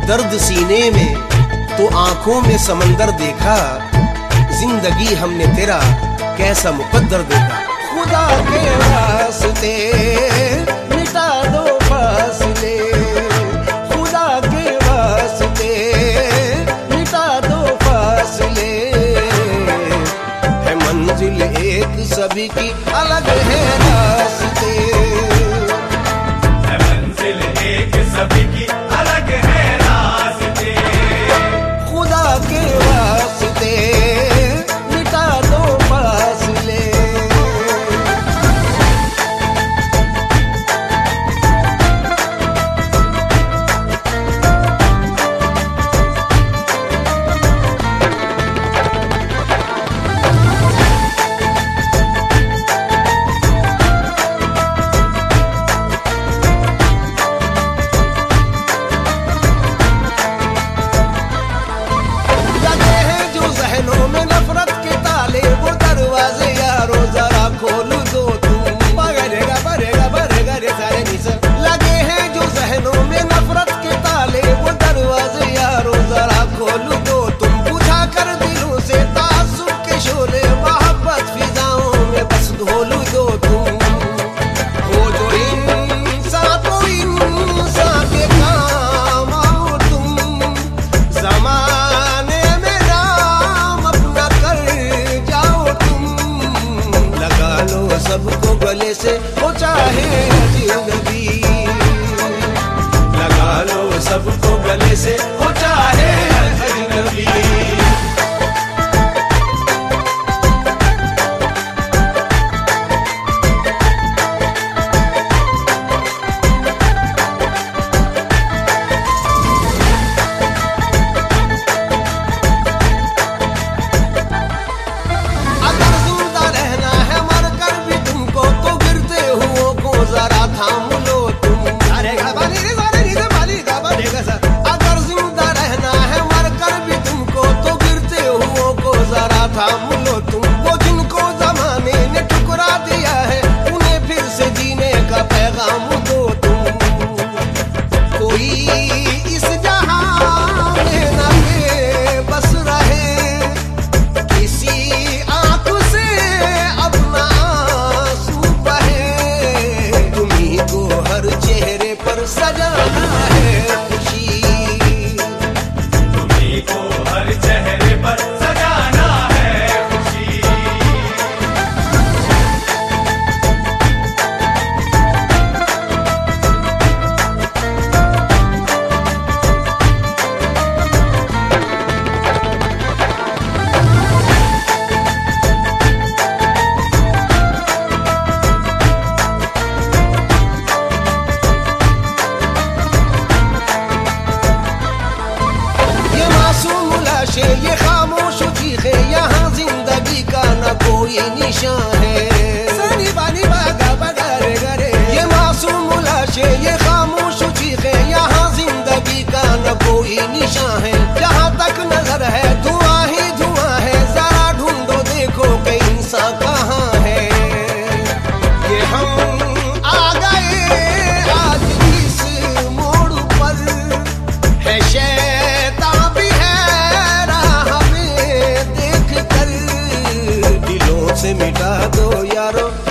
दर्द सीने में तो आंखों में समंदर देखा, जिंदगी हमने तेरा कैसा मुकद्दर देखा। खुदा के वास्ते मिटा दो फासले, खुदा के वास्ते मिटा दो फासले, है मंजिल एक सभी की अलग है रास्ते, है मंजिल एक सभी की अलग है रास्ते। खुदा के वास्ते मिटा दो फासले। खोल दो तुम, बगरेगा बरेगा बरेगा रे सारे निसर लगे हैं जो जहनों में नफरत के ताले, वो दरवाजे यारो जरा खोल दो तुम। बुझा कर दिलों से तासुब के शोले, मोहब्बत फिजाओं में बस घोल दो तुम। वो जो इंसान तो इंसान के काम आओ तुम, जमाने में नाम अपना कर जाओ तुम। लगा लो सबको गले से हो चाहे अजनबी, लगा लो सबको गले से हो चाहे अजनबी। जरा थाम लो तुम, अरे अगर जिंदा रहना है मर कर भी तुमको, तो गिरते हुओं को जरा थाम लो तुम। वो जिनको जमाने ने ठुकरा दिया है, उन्हें फिर से जीने का पैगाम दो तुम। कोई इस जहां में न बेबस रहे, किसी आंख से अपना आंसू बहे, तुम्ही को हर चेहरे पर सजाना है खुशी, तुम्ही को हर चेहरे पर सजाना है खुशी। ये खामोश चीखे, यहाँ जिंदगी का न कोई निशान है। सनी बानी बागा बगारे गरे, ये मासूम लाशे ये खामोश चीखे, यहाँ जिंदगी का न कोई निशान है। जहाँ तक नजर है धुआं ही धुआं है, जरा ढूंढो देखो कि इंसान कहाँ है। ये हम आ गए आज इस मोड़ पर, है शैतान भी है से मिटा दो यारो